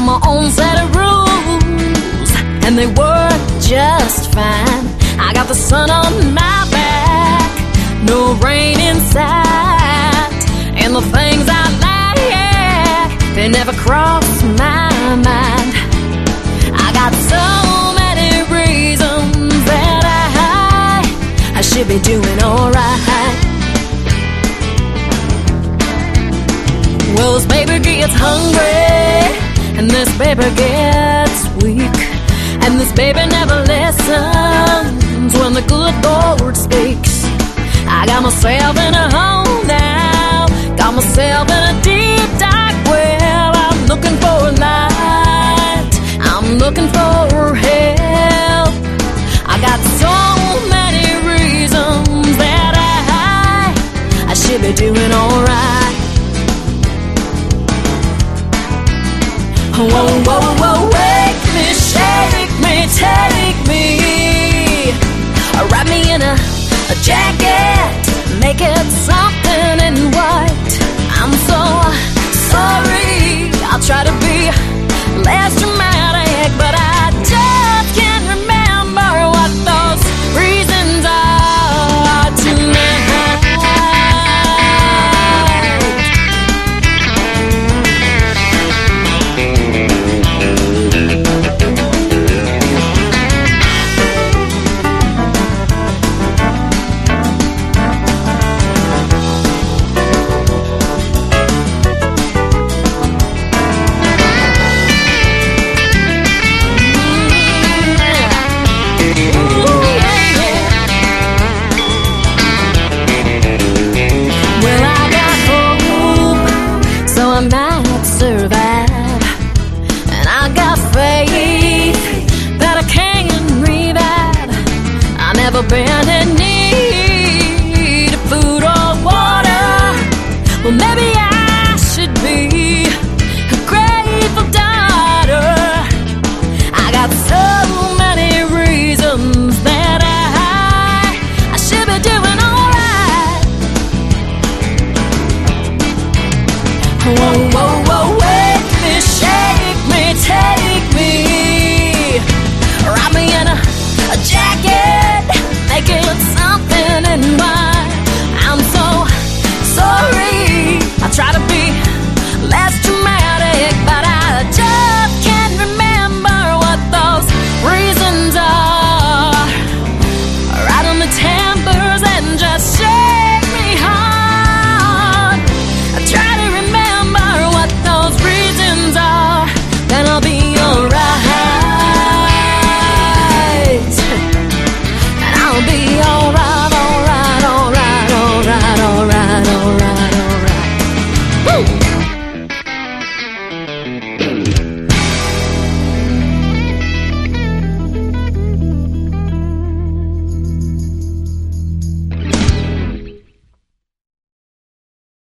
got my own set of rules, and they work just fine. I got the sun on my back, no rain in sight, and the things I like, they never cross my mind. I got so many reasons that I should be doing alright. Well, this baby gets hungry, and this baby gets weak, and this baby never listens when the good Lord speaks. I got myself in a hole now, got myself in a deep dark well. I'm looking for a light, I'm looking for help. I got so many reasons that I should be doing alright. Whoa, whoa, whoa, wake me, shake me, take me, wrap me in a jacket, make it something in white. I'm so sorry, I'll try to be less dramatic, but I just can't remember what those reasons are tonight. Never been in need of food or water. Well, maybe I should be a grateful daughter. I got so many reasons that I should be doing alright. Whoa.